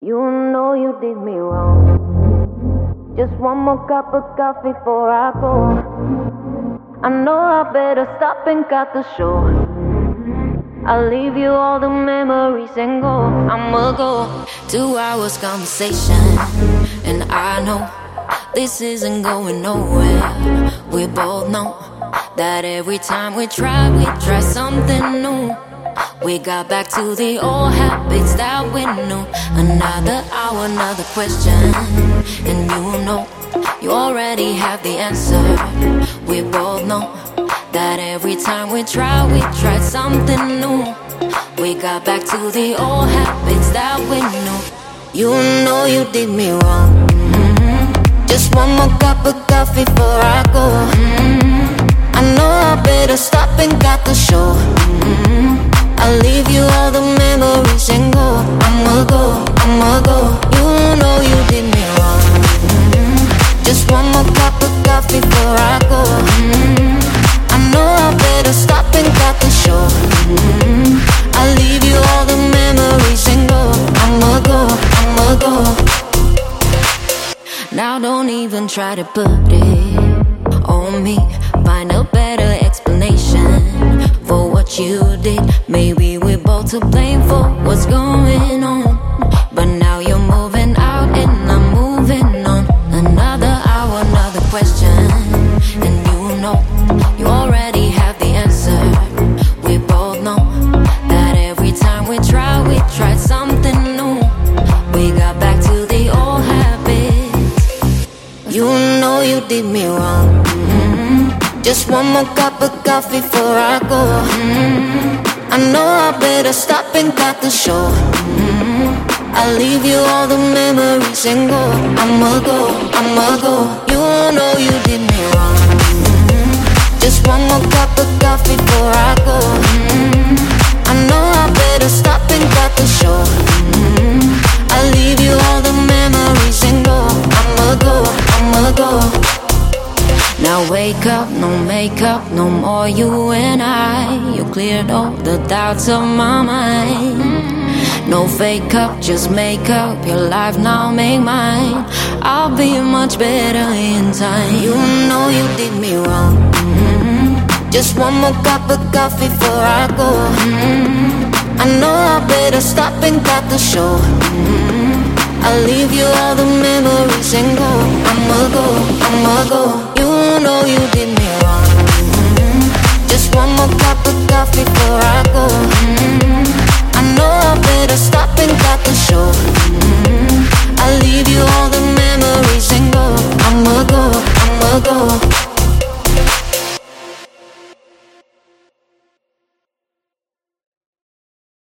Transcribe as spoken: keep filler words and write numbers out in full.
You know you did me wrong. Just one more cup of coffee before I go. I know I better stop and cut the show. I'll leave you all the memories and go. I'ma go. Two hours conversation, and I know this isn't going nowhere. We both know that every time we try, we try something new. We got back to the old habits that we knew. Another hour, another question, and you know you already have the answer. We both know that every time we try, we try something new. We got back to the old habits that we knew. You know you did me wrong. Mm-hmm. Just one more cup of coffee before I go. Mm-hmm. I know I better stop and cut the show. Mm-hmm. I'll leave you all the memories and go. I'ma go, I'ma go. You know you did me wrong. Mm-hmm. Just one more cup of coffee before I go. Mm-hmm. I know I better stop and cut the show. Mm-hmm. I'll leave you all the memories and go. I'ma go, I'ma go. Now don't even try to put it on me. Find a better explanation for what you did. Maybe we're both to blame for what's going on. But now you're moving out and I'm moving on. Another hour, another question, and you know you already have the answer. We both know that every time we try, we try something new. We got back to the old habits. You know you did me wrong. Mm-hmm. Just one more cup of coffee before I go. Mm-hmm. I know I better stop and cut the show. Mm-hmm. I'll leave you all the memories and go. I'ma go, I'ma go. You know you did me wrong. Mm-hmm. Just one more cup of coffee before I go. Mm-hmm. I know I better stop and cut the show. Mm-hmm. I'll leave you all the memories and go. I'ma go, I'ma go. Now wake up, no makeup, no more you and I. You cleared all the doubts of my mind. No fake up, just make up your life now, make mine. I'll be much better in time. You know you did me wrong. Mm-hmm. Just one more cup of coffee before I go. Mm-hmm. I know I better stop and cut the show. Mm-hmm. I'll leave you all the memories and go. I'ma go, I'ma go. You know you did me wrong. Mm-hmm. Just one more cup of coffee before I go. Mm-hmm. I know I better stop and cut the show. Mm-hmm. I'll leave you all the memories and go. I'ma go, I'ma go.